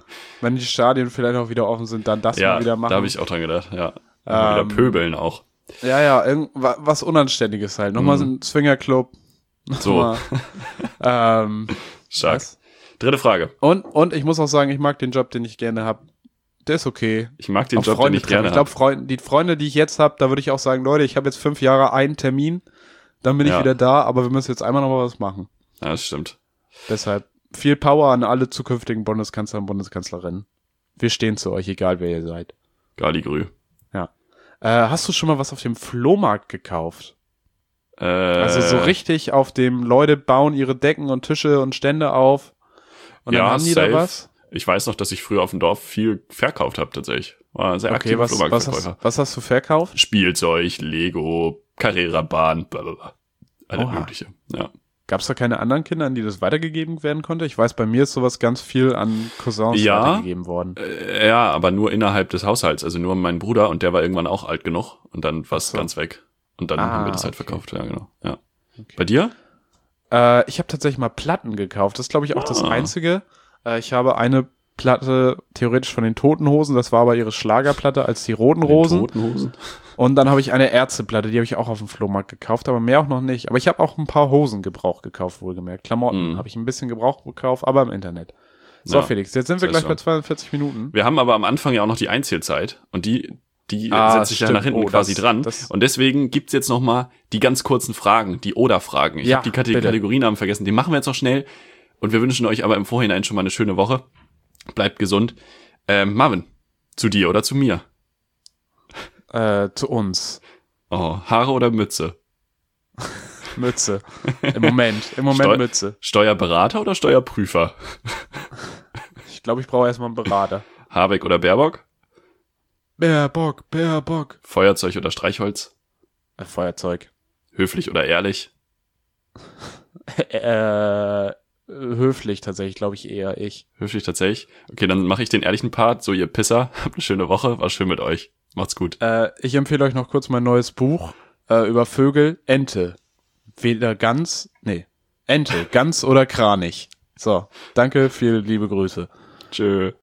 wenn die Stadien vielleicht auch wieder offen sind, dann das ja, mal wieder machen. Da habe ich auch dran gedacht, ja. Ähm, wieder pöbeln auch. Ja, ja, irgendwas was Unanständiges halt. Nochmal Mhm. so ein Swingerclub. So. ähm, Stark. was? Dritte Frage. Und, und ich muss auch sagen, ich mag den Job, den ich gerne habe. Der ist okay. Ich mag den Auch Job, Freunde den ich gerne Ich glaube, Freunde, die Freunde, die ich jetzt habe, da würde ich auch sagen, Leute, ich habe jetzt fünf Jahre einen Termin, dann bin Ja. ich wieder da, aber wir müssen jetzt einmal noch mal was machen. Ja, das stimmt. Deshalb viel Power an alle zukünftigen Bundeskanzler und Bundeskanzlerinnen. Wir stehen zu euch, egal wer ihr seid. Galigrü. Ja. Äh, hast du schon mal was auf dem Flohmarkt gekauft? Äh, Also so richtig auf dem, Leute bauen ihre Decken und Tische und Stände auf und dann Ja, haben die safe. da was? Ich weiß noch, dass ich früher auf dem Dorf viel verkauft habe, tatsächlich. War ein sehr Okay, aktiver was, was, Flohmarktverkäufer. hast, was hast du verkauft? Spielzeug, Lego, Carrera-Bahn, blablabla. Alles Oha. Mögliche. Ja. Gab es da keine anderen Kinder, an die das weitergegeben werden konnte? Ich weiß, bei mir ist sowas ganz viel an Cousins Ja. weitergegeben worden. Äh, ja, aber nur innerhalb des Haushalts. Also nur mein Bruder und der war irgendwann auch alt genug und dann war es so. ganz weg. Und dann Ah, haben wir das halt okay. verkauft. Ja, genau. Ja. Okay. Bei dir? Äh, ich habe tatsächlich mal Platten gekauft. Das ist, glaube ich, auch das Ah. Einzige. Äh, ich habe eine Platte theoretisch von den Toten Hosen, das war aber ihre Schlagerplatte als die Roten Rosen. Roten Hosen. Und dann habe ich eine Ärzteplatte, die habe ich auch auf dem Flohmarkt gekauft, aber mehr auch noch nicht. Aber ich habe auch ein paar Hosen Gebrauch gekauft, wohlgemerkt. Klamotten Mm. habe ich ein bisschen Gebrauch gekauft, aber im Internet. So, Ja, Felix, jetzt sind wir sehr gleich bei schön. zweiundvierzig Minuten. Wir haben aber am Anfang ja auch noch die Einzählzeit und die, die Ah, setzt sich ja stimmt. nach hinten Oh, quasi das- dran. das- Und deswegen gibt's jetzt noch mal die ganz kurzen Fragen, die Oder-Fragen. Ich Ja, habe die Kate- bitte. Kategorienamen vergessen. Die machen wir jetzt noch schnell. Und wir wünschen euch aber im Vorhinein schon mal eine schöne Woche. Bleibt gesund. Ähm, Marvin, zu dir oder zu mir? Äh, zu uns. Oh, Haare oder Mütze? Mütze. Im Moment. Im Moment Steu- Mütze. Steuerberater oder Steuerprüfer? Ich glaube, ich brauche erstmal einen Berater. Habeck oder Baerbock? Baerbock, Baerbock. Feuerzeug oder Streichholz? Äh, Feuerzeug. Höflich oder ehrlich? äh, höflich tatsächlich, glaube ich eher ich. Höflich tatsächlich. Okay, dann mache ich den ehrlichen Part. So, ihr Pisser, habt eine schöne Woche. War schön mit euch. Macht's gut. Äh, ich empfehle euch noch kurz mein neues Buch äh, über Vögel. Ente. Weder Gans, nee, Ente, Gans oder Kranich. So, danke, viele liebe Grüße. Tschö.